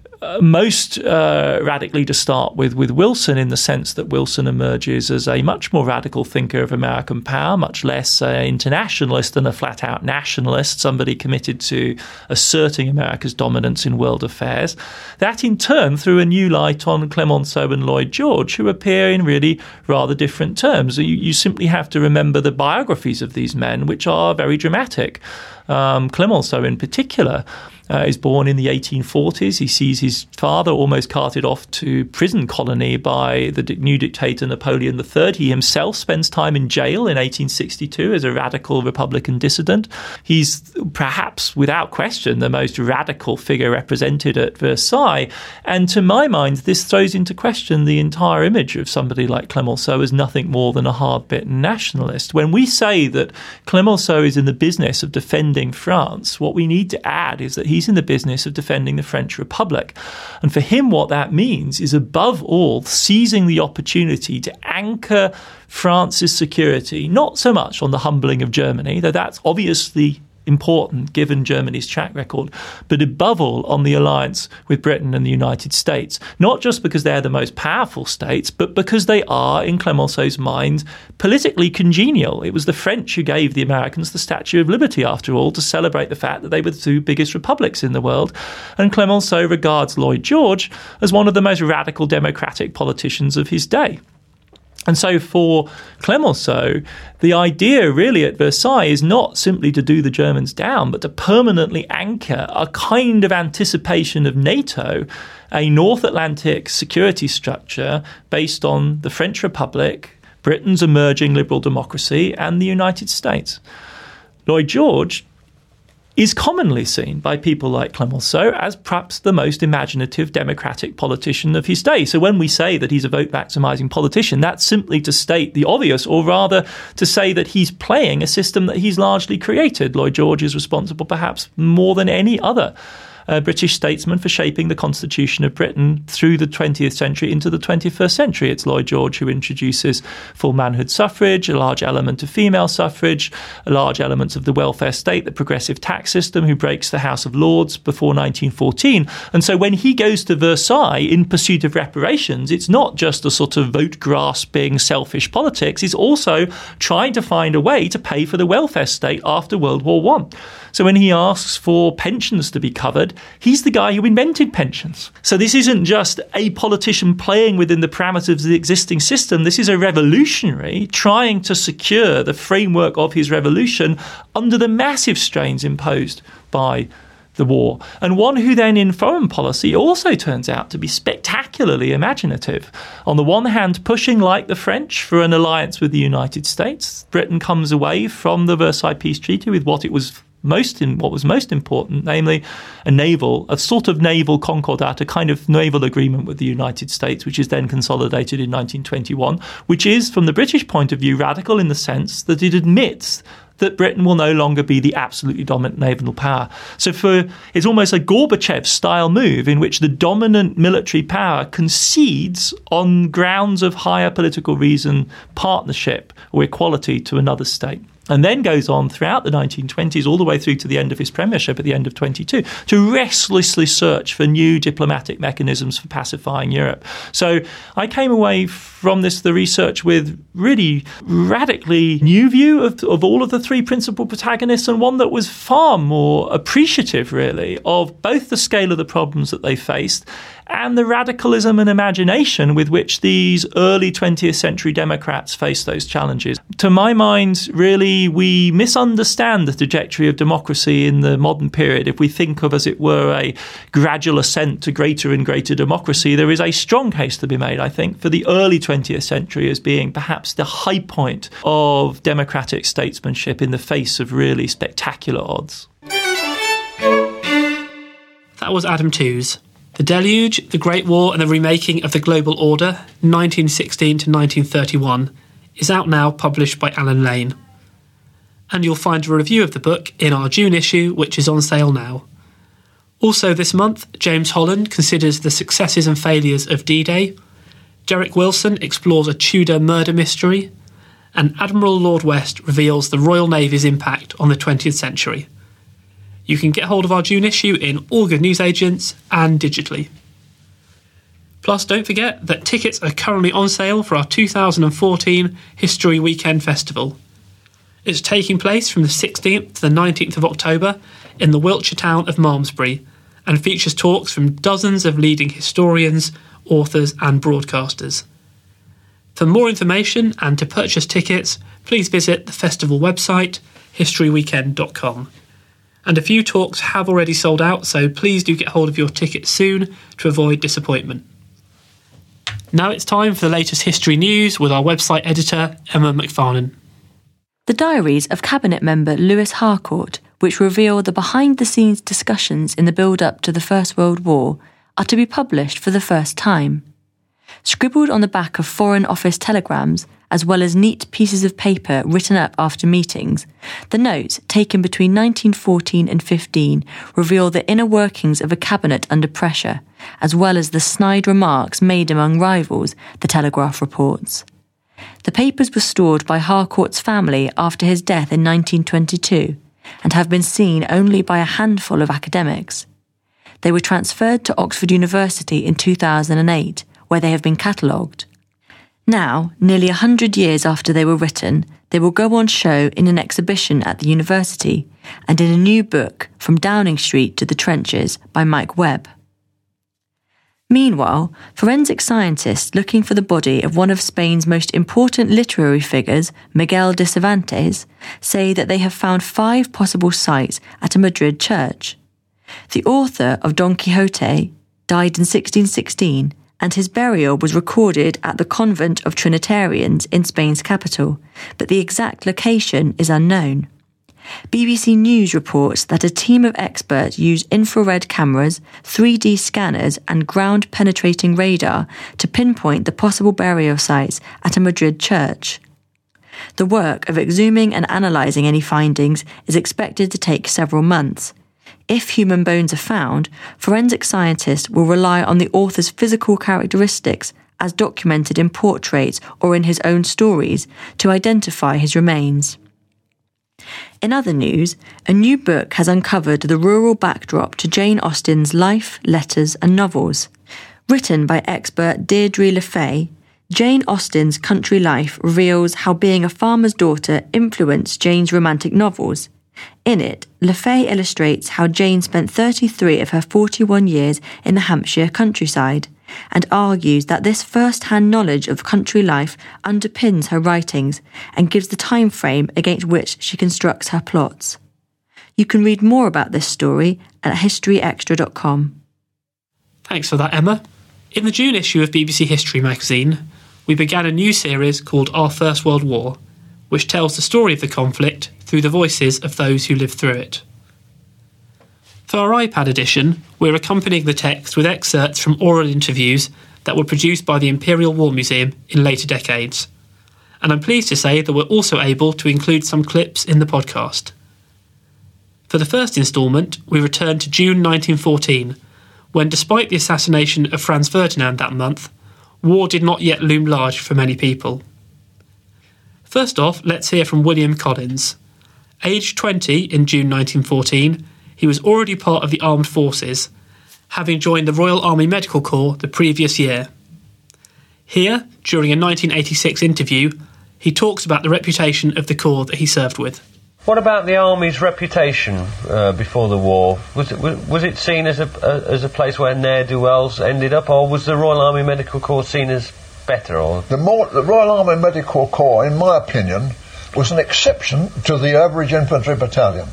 A: Most radically to start with Wilson, in the sense that Wilson emerges as a much more radical thinker of American power, much less internationalist than a flat-out nationalist, somebody committed to asserting America's dominance in world affairs. That in turn threw a new light on Clemenceau and Lloyd George, who appear in really rather different terms. You simply have to remember the biographies of these men, which are very dramatic. Clemenceau in particular is born in the 1840s. He sees his father almost carted off to prison colony by the new dictator Napoleon III. He himself spends time in jail in 1862 as a radical Republican dissident. He's perhaps, without question, the most radical figure represented at Versailles. And to my mind, this throws into question the entire image of somebody like Clemenceau as nothing more than a hard-bitten nationalist. When we say that Clemenceau is in the business of defending defending France, what we need to add is that he's in the business of defending the French Republic. And for him, what that means is, above all, seizing the opportunity to anchor France's security, not so much on the humbling of Germany, though that's obviously important given Germany's track record, but above all on the alliance with Britain and the United States, not just because they're the most powerful states, but because they are, in Clemenceau's mind, politically congenial. It was the French who gave the Americans the Statue of Liberty, after all, to celebrate the fact that they were the two biggest republics in the world. And Clemenceau regards Lloyd George as one of the most radical democratic politicians of his day. And so for Clemenceau, the idea really at Versailles is not simply to do the Germans down, but to permanently anchor a kind of anticipation of NATO, a North Atlantic security structure based on the French Republic, Britain's emerging liberal democracy, and the United States. Lloyd George is commonly seen by people like Clemenceau as perhaps the most imaginative democratic politician of his day. So when we say that he's a vote-maximising politician, that's simply to state the obvious, or rather to say that he's playing a system that he's largely created. Lloyd George is responsible perhaps more than any other British statesman for shaping the Constitution of Britain through the 20th century into the 21st century. It's Lloyd George who introduces full manhood suffrage, a large element of female suffrage, a large element of the welfare state, the progressive tax system, who breaks the House of Lords before 1914. And so when he goes to Versailles in pursuit of reparations, it's not just a sort of vote-grasping, selfish politics. It's also trying to find a way to pay for the welfare state after World War I. So when he asks for pensions to be covered, he's the guy who invented pensions. So this isn't just a politician playing within the parameters of the existing system. This is a revolutionary trying to secure the framework of his revolution under the massive strains imposed by the war. And one who then in foreign policy also turns out to be spectacularly imaginative. On the one hand, pushing like the French for an alliance with the United States. Britain comes away from the Versailles Peace Treaty with what was most important, namely a sort of naval concordat, a kind of naval agreement with the United States, which is then consolidated in 1921, which is, from the British point of view, radical in the sense that it admits that Britain will no longer be the absolutely dominant naval power. So it's almost a Gorbachev-style move in which the dominant military power concedes on grounds of higher political reason, partnership or equality to another state. And then goes on throughout the 1920s, all the way through to the end of his premiership at the end of 22, to restlessly search for new diplomatic mechanisms for pacifying Europe. So I came away from the research with really radically new view of all of the three principal protagonists, and one that was far more appreciative, really, of both the scale of the problems that they faced and the radicalism and imagination with which these early 20th century Democrats faced those challenges. To my mind, really, we misunderstand the trajectory of democracy in the modern period if we think of, as it were, a gradual ascent to greater and greater democracy. There is a strong case to be made, I think, for the early 20th century as being perhaps the high point of democratic statesmanship in the face of really spectacular odds.
B: That was Adam Tooze. The Deluge, The Great War and the Remaking of the Global Order, 1916 to 1931, is out now, published by Alan Lane. And you'll find a review of the book in our June issue, which is on sale now. Also this month, James Holland considers the successes and failures of D-Day, Derek Wilson explores a Tudor murder mystery, and Admiral Lord West reveals the Royal Navy's impact on the 20th century. You can get hold of our June issue in all good newsagents and digitally. Plus, don't forget that tickets are currently on sale for our 2014 History Weekend Festival. It's taking place from the 16th to the 19th of October in the Wiltshire town of Malmesbury and features talks from dozens of leading historians, authors and broadcasters. For more information and to purchase tickets, please visit the festival website, historyweekend.com. And a few talks have already sold out, so please do get hold of your tickets soon to avoid disappointment. Now it's time for the latest history news with our website editor, Emma McFarlane.
D: The diaries of Cabinet member Lewis Harcourt, which reveal the behind-the-scenes discussions in the build-up to the First World War, are to be published for the first time. Scribbled on the back of Foreign Office telegrams as well as neat pieces of paper written up after meetings, the notes, taken between 1914 and 15, reveal the inner workings of a cabinet under pressure, as well as the snide remarks made among rivals, the Telegraph reports. The papers were stored by Harcourt's family after his death in 1922 and have been seen only by a handful of academics. They were transferred to Oxford University in 2008, where they have been catalogued. Now, nearly 100 years after they were written, they will go on show in an exhibition at the university and in a new book, From Downing Street to the Trenches, by Mike Webb. Meanwhile, forensic scientists looking for the body of one of Spain's most important literary figures, Miguel de Cervantes, say that they have found 5 possible sites at a Madrid church. The author of Don Quixote died in 1616, and his burial was recorded at the Convent of Trinitarians in Spain's capital, but the exact location is unknown. BBC News reports that a team of experts used infrared cameras, 3D scanners and ground-penetrating radar to pinpoint the possible burial sites at a Madrid church. The work of exhuming and analysing any findings is expected to take several months. If human bones are found, forensic scientists will rely on the author's physical characteristics, as documented in portraits or in his own stories, to identify his remains. In other news, a new book has uncovered the rural backdrop to Jane Austen's life, letters and novels. Written by expert Deirdre LeFay, Jane Austen's country life reveals how being a farmer's daughter influenced Jane's romantic novels. In it, LeFay illustrates how Jane spent 33 of her 41 years in the Hampshire countryside, and argues that this first-hand knowledge of country life underpins her writings and gives the time frame against which she constructs her plots. You can read more about this story at historyextra.com.
B: Thanks for that, Emma. In the June issue of BBC History magazine, we began a new series called Our First World War, which tells the story of the conflict through the voices of those who lived through it. For our iPad edition, we're accompanying the text with excerpts from oral interviews that were produced by the Imperial War Museum in later decades. And I'm pleased to say that we're also able to include some clips in the podcast. For the first instalment, we return to June 1914, when despite the assassination of Franz Ferdinand that month, war did not yet loom large for many people. First off, let's hear from William Collins. Aged 20 in June 1914, he was already part of the armed forces, having joined the Royal Army Medical Corps the previous year. Here, during a 1986 interview, he talks about the reputation of the corps that he served with.
E: What about the Army's reputation before the war? Was it seen as a place where ne'er-do-wells ended up, or was the Royal Army Medical Corps seen as better? Or
C: The Royal Army Medical Corps, in my opinion, was an exception to the average infantry battalion.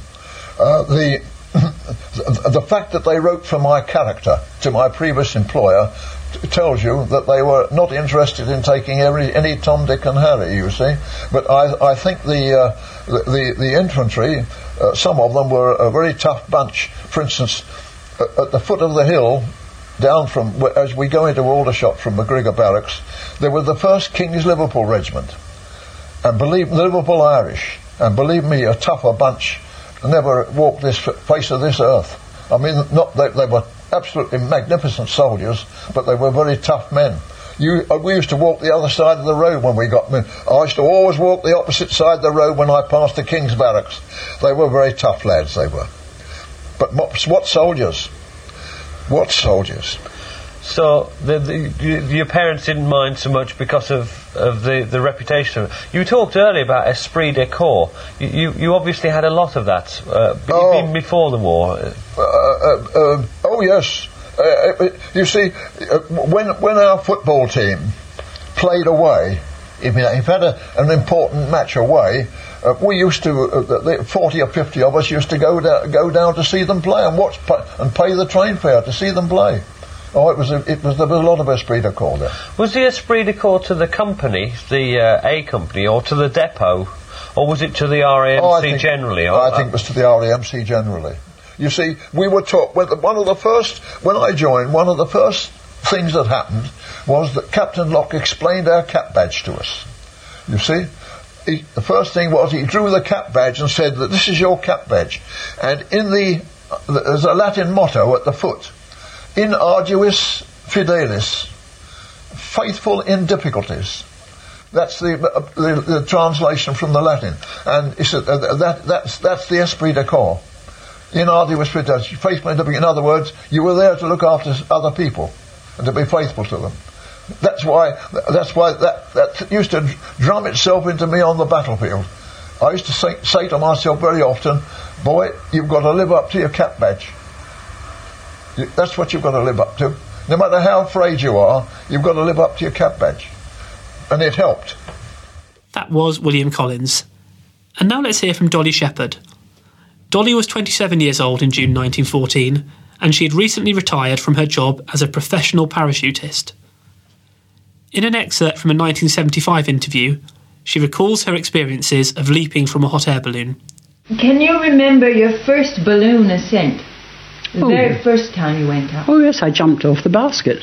C: The fact that they wrote for my character to my previous employer tells you that they were not interested in taking any Tom, Dick and Harry, you see. But I think the infantry, some of them were a very tough bunch. For instance, at the foot of the hill, down from, as we go into Aldershot from McGregor Barracks, there was the 1st King's Liverpool Regiment, and Liverpool Irish, and believe me, a tougher bunch never walked this face of this earth. I mean, they were absolutely magnificent soldiers, but they were very tough men. We used to walk the other side of the road when we got men. I used to always walk the opposite side of the road when I passed the King's Barracks. They were very tough lads, they were. But what soldiers? What soldiers?
E: so your parents didn't mind so much because of the reputation. You talked earlier about esprit de corps. You obviously had a lot of that even before the war.
C: Oh yes. You see, when our football team played away, if we had an important match away, we used to, 40 or 50 of us used to go down to see them play and watch and pay the train fare to see them play. Oh, there was a lot of esprit de corps there.
E: Was the esprit de corps to the company, the A company, or to the depot, or was it to the RAMC generally?
C: I think it was to the RAMC generally. You see, we were taught, when I joined, one of the first things that happened was that Captain Locke explained our cap badge to us. You see? The first thing was he drew the cap badge and said that this is your cap badge. And there's a Latin motto at the foot. In arduis fidelis. Faithful in difficulties. That's the translation from the Latin. And he said, that's the esprit de corps. In arduis fidelis. Faithful in difficulties. In other words, you were there to look after other people and to be faithful to them. That's why that used to drum itself into me on the battlefield. I used to say to myself very often, boy, you've got to live up to your cap badge. That's what you've got to live up to. No matter how afraid you are, you've got to live up to your cap badge. And it helped.
B: That was William Collins. And now let's hear from Dolly Shepherd. Dolly was 27 years old in June 1914, and she had recently retired from her job as a professional parachutist. In an excerpt from a 1975 interview, she recalls her experiences of leaping from a hot air balloon.
F: Can you remember your first balloon ascent? The very first time you went up?
G: Oh, yes, I jumped off the basket.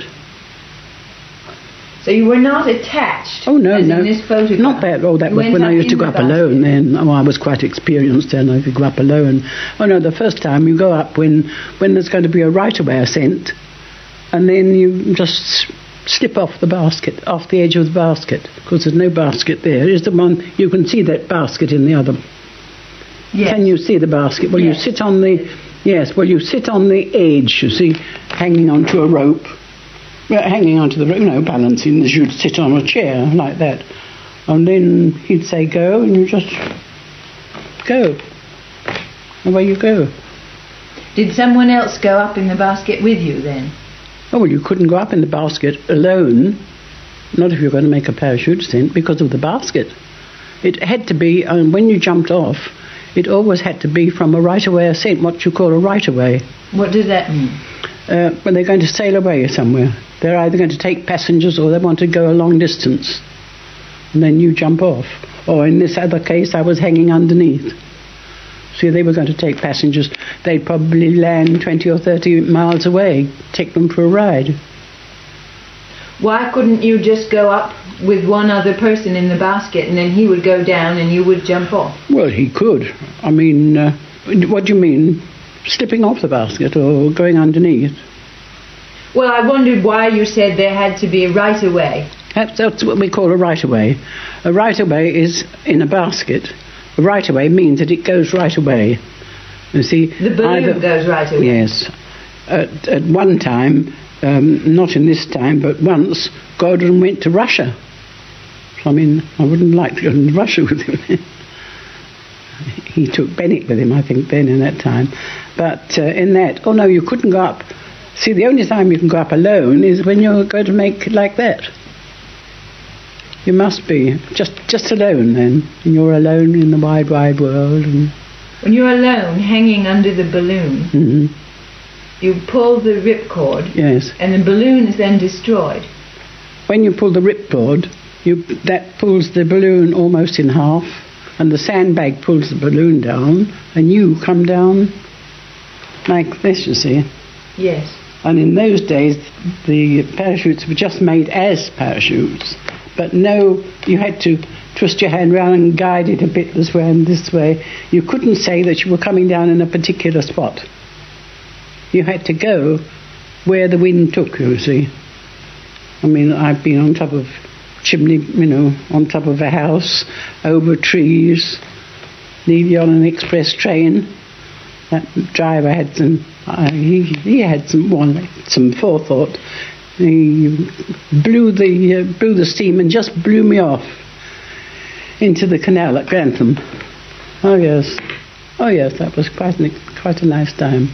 F: So you were not attached?
G: Oh, no,
F: as
G: no.
F: In this photograph?
G: Not that. Oh, that was when I used to go up alone then. Oh, I was quite experienced then. I could go up alone. Oh, no, the first time you go up when there's going to be a right-of-way ascent, and then you just slip off the basket, off the edge of the basket, because there's no basket there. Is the one, you can see that basket in the other. Yes. Can you see the basket? Well, yes. You sit on the... Yes, well, you sit on the edge, you see, hanging onto a rope, hanging onto the, balancing as you'd sit on a chair, like that. And then he'd say, go, and you just go. Away you go.
F: Did someone else go up in the basket with you then?
G: Oh, well, you couldn't go up in the basket alone, not if you're going to make a parachute ascent, because of the basket. It had to be, when you jumped off, it always had to be from a right-of-way ascent, what you call a right-of-way.
F: What does that mean?
G: When they're going to sail away somewhere. They're either going to take passengers or they want to go a long distance. And then you jump off. Or in this other case, I was hanging underneath. So they were going to take passengers. They'd probably land 20 or 30 miles away, take them for a ride.
F: Why couldn't you just go up with one other person in the basket and then he would go down and you would jump off?
G: Well, he could. I mean, what do you mean? Slipping off the basket or going underneath?
F: Well, I wondered why you said there had to be a right-of-way.
G: That's what we call a right-of-way. A right-of-way is in a basket. A right-of-way means that it goes right away. You see,
F: the balloon goes right away.
G: Yes. At one time, not in this time, but once, Gordon went to Russia. So, I mean, I wouldn't like to go to Russia with him. He took Bennett with him, I think, then in that time. But in that, oh no, you couldn't go up. See, the only time you can go up alone is when you're going to make it like that. You must be just alone then. And you're alone in the wide, wide world. And
F: when you're alone, hanging under the balloon,
G: mm-hmm.
F: you pull the ripcord.
G: Yes.
F: And the balloon is then destroyed.
G: When you pull the ripcord, that pulls the balloon almost in half, and the sandbag pulls the balloon down, and you come down like this, you see.
F: Yes.
G: And in those days, the parachutes were just made as parachutes. But no, you had to twist your hand around and guide it a bit this way and this way. You couldn't say that you were coming down in a particular spot. You had to go where the wind took you, see. I mean, I've been on top of chimney, on top of a house, over trees, nearly on an express train. That driver had he had some forethought. He blew the steam and just blew me off into the canal at Grantham. Oh yes, that was quite a nice time.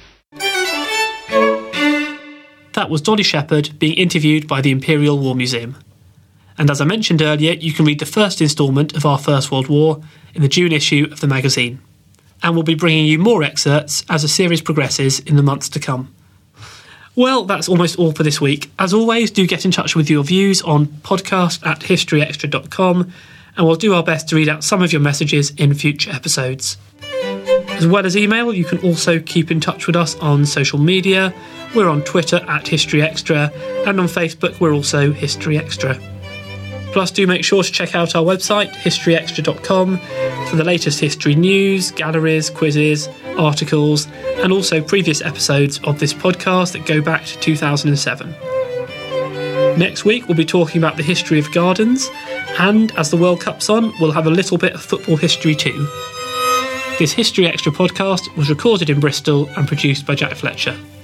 B: That was Dolly Shepherd being interviewed by the Imperial War Museum. And as I mentioned earlier, you can read the first instalment of Our First World War in the June issue of the magazine. And we'll be bringing you more excerpts as the series progresses in the months to come. Well, that's almost all for this week. As always, do get in touch with your views on podcast@historyextra.com, and we'll do our best to read out some of your messages in future episodes. As well as email, you can also keep in touch with us on social media. We're on Twitter @HistoryExtra, and on Facebook we're also History Extra. Plus, do make sure to check out our website, historyextra.com, for the latest history news, galleries, quizzes, articles, and also previous episodes of this podcast that go back to 2007. Next week, we'll be talking about the history of gardens, and as the World Cup's on, we'll have a little bit of football history too. This History Extra podcast was recorded in Bristol and produced by Jack Fletcher.